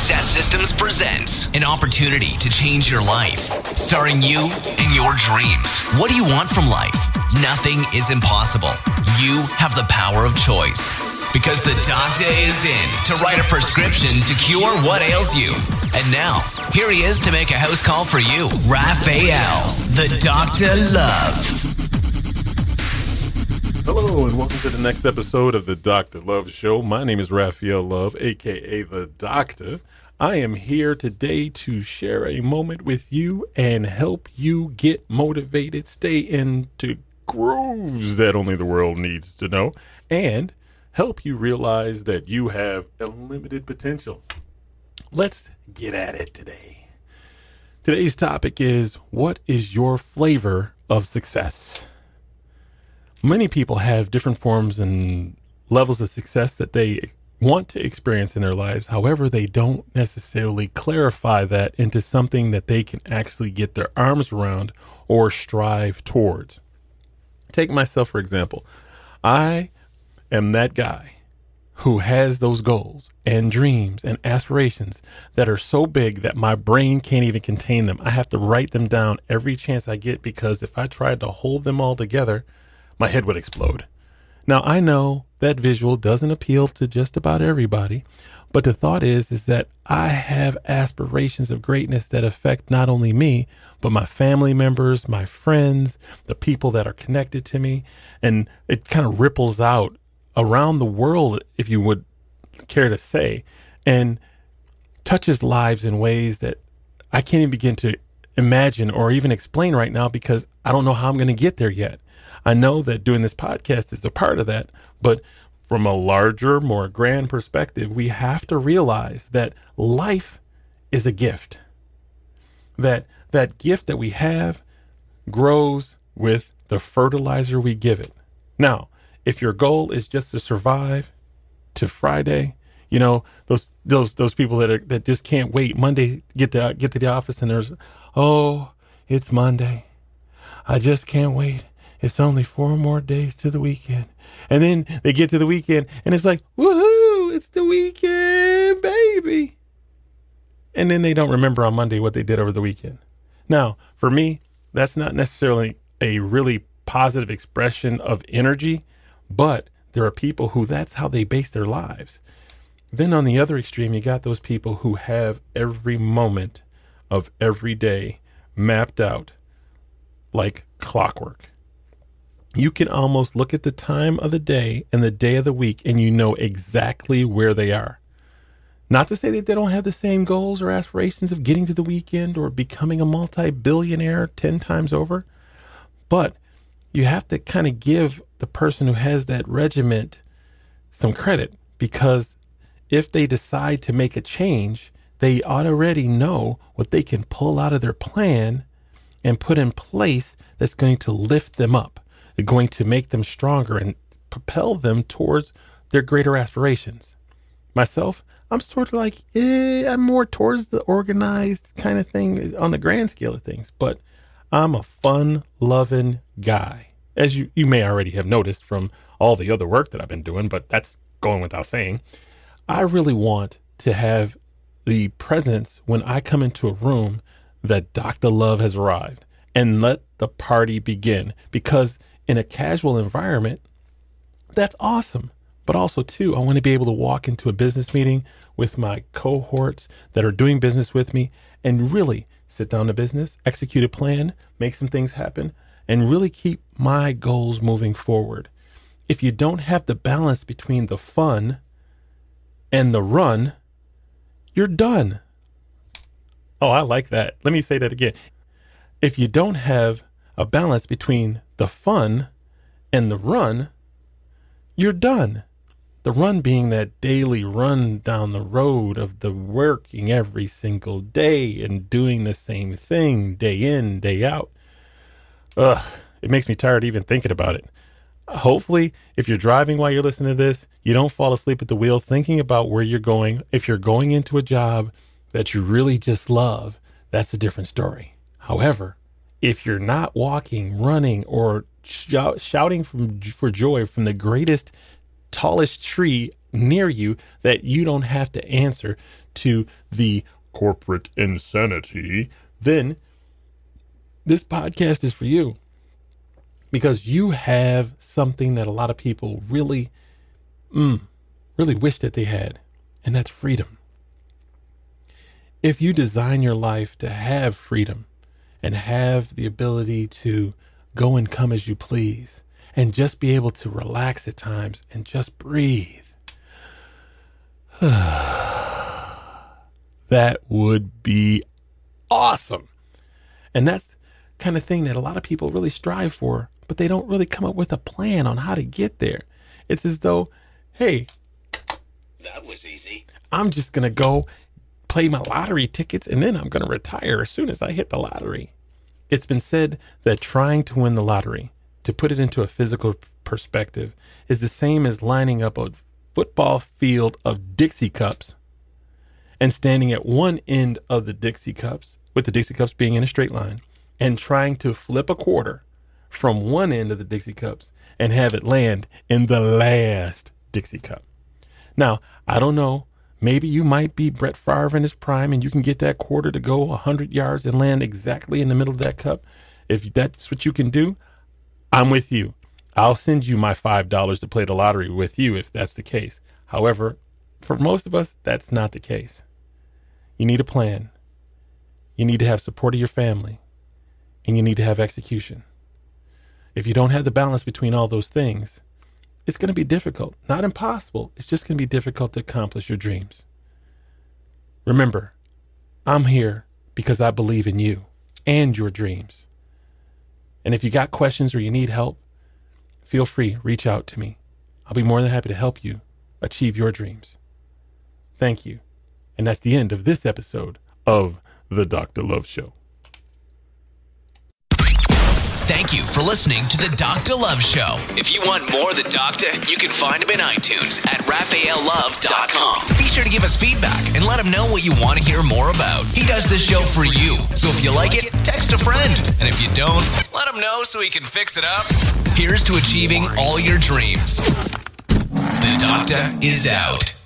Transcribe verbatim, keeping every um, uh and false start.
Success Systems presents an opportunity to change your life, starring you and your dreams. What do you want from life? Nothing is impossible. You have the power of choice. Because the doctor is in to write a prescription to cure what ails you. And now, here he is to make a house call for you, Raphael, the Doctor Love. Hello and welcome to the next episode of the Doctor Love Show. My name is Raphael Love, aka the Doctor. I am here today to share a moment with you and help you get motivated, stay into grooves that only the world needs to know, and help you realize that you have unlimited potential. Let's get at it today. Today's topic is, what is your flavor of success? Many people have different forms and levels of success that they want to experience in their lives. However, they don't necessarily clarify that into something that they can actually get their arms around or strive towards. Take myself, for example. I am that guy who has those goals and dreams and aspirations that are so big that my brain can't even contain them. I have to write them down every chance I get, because if I tried to hold them all together, my head would explode. Now, I know that visual doesn't appeal to just about everybody, but the thought is, is that I have aspirations of greatness that affect not only me, but my family members, my friends, the people that are connected to me, and it kind of ripples out around the world, if you would care to say, and touches lives in ways that I can't even begin to imagine or even explain right now, because I don't know how I'm going to get there yet. I know that doing this podcast is a part of that, but from a larger, more grand perspective, we have to realize that life is a gift. That that gift that we have grows with the fertilizer we give it. Now, if your goal is just to survive to Friday, you know, those those those people that are that just can't wait Monday get to get to the office, and there's, oh, it's Monday. I just can't wait. It's only four more days to the weekend. And then they get to the weekend and it's like, woohoo, it's the weekend, baby. And then they don't remember on Monday what they did over the weekend. Now, for me, that's not necessarily a really positive expression of energy, but there are people who that's how they base their lives. Then on the other extreme, you got those people who have every moment of every day mapped out like clockwork. You can almost look at the time of the day and the day of the week, and you know exactly where they are. Not to say that they don't have the same goals or aspirations of getting to the weekend or becoming a multi-billionaire ten times over, but you have to kind of give the person who has that regiment some credit, because if they decide to make a change, they already know what they can pull out of their plan and put in place that's going to lift them up, going to make them stronger and propel them towards their greater aspirations. Myself, I'm sort of like, eh, I'm more towards the organized kind of thing on the grand scale of things, but I'm a fun-loving guy, as you, you may already have noticed from all the other work that I've been doing, but that's going without saying. I really want to have the presence when I come into a room that Doctor Love has arrived, and let the party begin, because in a casual environment, that's awesome. But also, too, I want to be able to walk into a business meeting with my cohorts that are doing business with me and really sit down to business, execute a plan, make some things happen, and really keep my goals moving forward. If you don't have the balance between the fun and the run, you're done. Oh, I like that. Let me say that again. If you don't have a balance between the fun and the run, you're done. The run being that daily run down the road of the working every single day and doing the same thing day in, day out. Ugh, it makes me tired even thinking about it. Hopefully, if you're driving while you're listening to this, you don't fall asleep at the wheel thinking about where you're going. If you're going into a job that you really just love, that's a different story. However, if you're not walking, running, or shout, shouting from, for joy from the greatest, tallest tree near you that you don't have to answer to the corporate insanity, then this podcast is for you, because you have something that a lot of people really, mm, really wish that they had, and that's freedom. If you design your life to have freedom and have the ability to go and come as you please and just be able to relax at times and just breathe, that would be awesome. And that's the kind of thing that a lot of people really strive for, but they don't really come up with a plan on how to get there. It's as though, hey, that was easy. I'm just going to go play my lottery tickets and then I'm going to retire as soon as I hit the lottery. It's been said that trying to win the lottery, to put it into a physical perspective, is the same as lining up a football field of Dixie cups and standing at one end of the Dixie cups, with the Dixie cups being in a straight line, and trying to flip a quarter from one end of the Dixie cups and have it land in the last Dixie cup. Now, I don't know. Maybe you might be Brett Favre in his prime and you can get that quarter to go one hundred yards and land exactly in the middle of that cup. If that's what you can do, I'm with you. I'll send you my five dollars to play the lottery with you if that's the case. However, for most of us, that's not the case. You need a plan. You need to have support of your family. And you need to have execution. If you don't have the balance between all those things, it's going to be difficult. Not impossible. It's just going to be difficult to accomplish your dreams. Remember, I'm here because I believe in you and your dreams. And if you got questions or you need help, feel free, reach out to me. I'll be more than happy to help you achieve your dreams. Thank you. And that's the end of this episode of The Doctor Love Show. Thank you for listening to The Doctor Love Show. If you want more of The Doctor, you can find him in iTunes at Raphael Love dot com. Be sure to give us feedback and let him know what you want to hear more about. He does this show for you, so if you like it, text a friend. And if you don't, let him know so he can fix it up. Here's to achieving all your dreams. The Doctor is out.